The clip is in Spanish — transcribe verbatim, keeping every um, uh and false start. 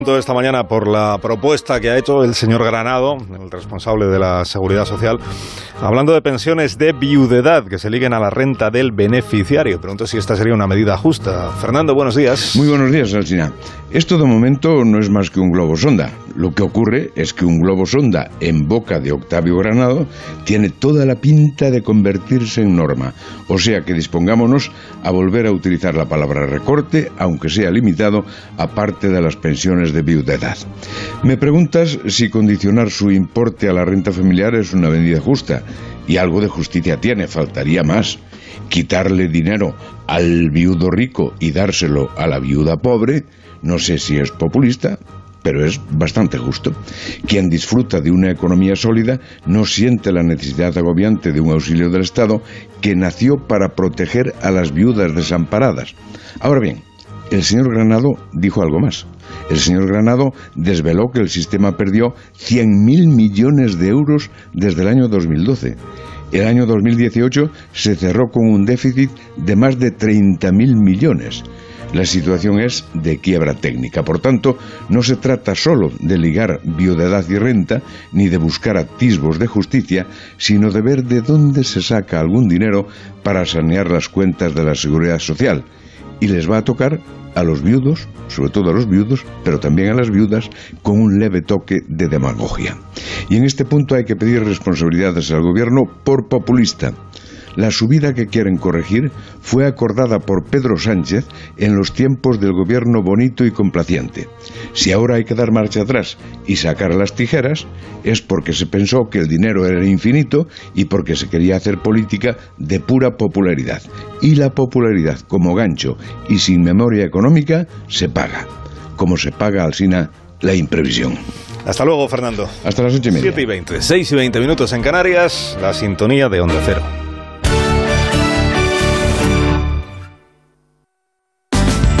Esta mañana por la propuesta que ha hecho el señor Granado, el responsable de la Seguridad Social, hablando de pensiones de viudedad que se liguen a la renta del beneficiario. Pregunto si esta sería una medida justa. Fernando, buenos días. Muy buenos días, Alsina. Esto de momento no es más que un globo sonda. Lo que ocurre es que un globo sonda en boca de Octavio Granado tiene toda la pinta de convertirse en norma. O sea que dispongámonos a volver a utilizar la palabra recorte, aunque sea limitado, aparte de las pensiones de viudedad. Me preguntas si condicionar su importe a la renta familiar es una medida justa. Y algo de justicia tiene, faltaría más. Quitarle dinero al viudo rico y dárselo a la viuda pobre, no sé si es populista, pero es bastante justo. Quien disfruta de una economía sólida no siente la necesidad agobiante de un auxilio del Estado que nació para proteger a las viudas desamparadas. Ahora bien, el señor Granado dijo algo más. El señor Granado desveló que el sistema perdió cien mil millones de euros desde el año dos mil doce. El año dos mil dieciocho se cerró con un déficit de más de treinta mil millones. La situación es de quiebra técnica. Por tanto, no se trata solo de ligar viudedad y renta, ni de buscar atisbos de justicia, sino de ver de dónde se saca algún dinero para sanear las cuentas de la Seguridad Social. Y les va a tocar a los viudos, sobre todo a los viudos, pero también a las viudas, con un leve toque de demagogia. Y en este punto hay que pedir responsabilidades al gobierno por populista. La subida que quieren corregir fue acordada por Pedro Sánchez en los tiempos del gobierno bonito y complaciente. Si ahora hay que dar marcha atrás y sacar las tijeras, es porque se pensó que el dinero era infinito y porque se quería hacer política de pura popularidad. Y la popularidad, como gancho y sin memoria económica, se paga. Como se paga, Alsina, la imprevisión. Hasta luego, Fernando. Hasta las ocho y media. siete y veinte, seis y veinte minutos en Canarias, la sintonía de Onda Cero.